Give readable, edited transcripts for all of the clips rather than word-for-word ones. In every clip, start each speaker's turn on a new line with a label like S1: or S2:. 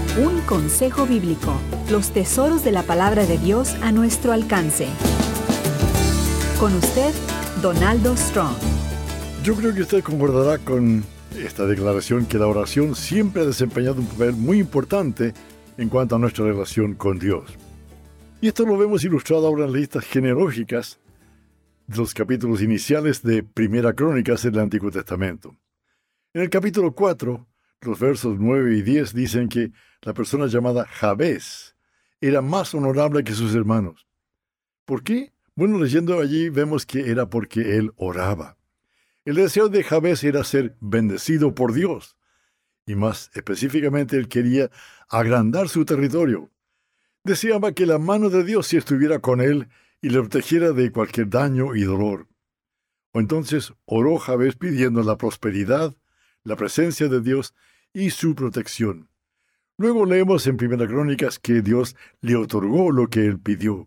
S1: Un consejo bíblico. Los tesoros de la palabra de Dios a nuestro alcance. Con usted, Donaldo Strong.
S2: Yo creo que usted concordará con esta declaración que la oración siempre ha desempeñado un papel muy importante en cuanto a nuestra relación con Dios. Y esto lo vemos ilustrado ahora en listas genealógicas de los capítulos iniciales de Primera Crónicas del Antiguo Testamento. En el capítulo 4, los versos 9 y 10 dicen que la persona llamada Jabez era más honorable que sus hermanos. ¿Por qué? Bueno, leyendo allí vemos que era porque él oraba. El deseo de Jabez era ser bendecido por Dios. Y más específicamente, él quería agrandar su territorio. Deseaba que la mano de Dios estuviera con él y le protegiera de cualquier daño y dolor. O entonces oró Jabez pidiendo la prosperidad, la presencia de Dios y su protección. Luego leemos en Primera Crónicas que Dios le otorgó lo que él pidió.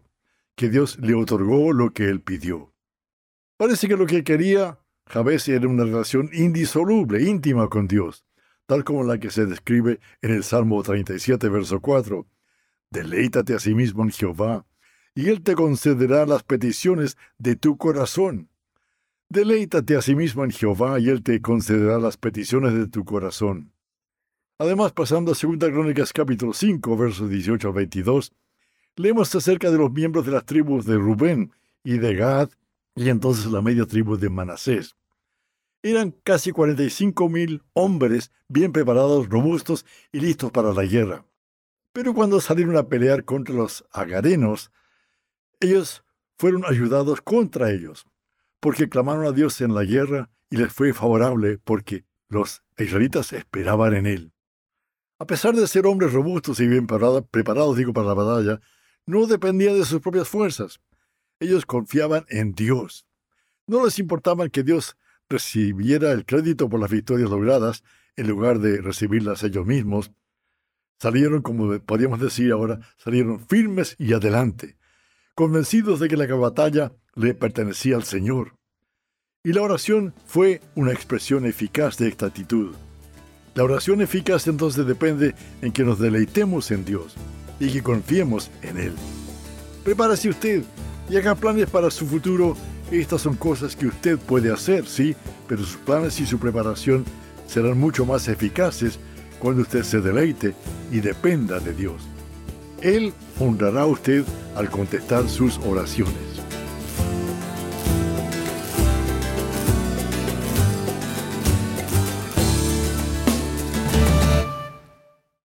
S2: Parece que lo que quería Jabez era una relación indisoluble, íntima con Dios, tal como la que se describe en el Salmo 37, verso 4. Deleítate a sí mismo en Jehová, y Él te concederá las peticiones de tu corazón. Deleítate a sí mismo en Jehová, y Él te concederá las peticiones de tu corazón. Además, pasando a 2 Crónicas capítulo 5, versos 18 al 22, leemos acerca de los miembros de las tribus de Rubén y de Gad, y entonces la media tribu de Manasés. Eran casi 45,000 hombres bien preparados, robustos y listos para la guerra. Pero cuando salieron a pelear contra los agarenos, ellos fueron ayudados contra ellos, porque clamaron a Dios en la guerra y les fue favorable porque los israelitas esperaban en él. A pesar de ser hombres robustos y bien preparados para la batalla, no dependían de sus propias fuerzas. Ellos confiaban en Dios. No les importaba que Dios recibiera el crédito por las victorias logradas en lugar de recibirlas ellos mismos. Salieron, como podríamos decir ahora, salieron firmes y adelante, convencidos de que la batalla le pertenecía al Señor. Y la oración fue una expresión eficaz de esta actitud. La oración eficaz entonces depende en que nos deleitemos en Dios y que confiemos en Él. Prepárese usted y haga planes para su futuro. Estas son cosas que usted puede hacer, sí, pero sus planes y su preparación serán mucho más eficaces cuando usted se deleite y dependa de Dios. Él honrará a usted al contestar sus oraciones.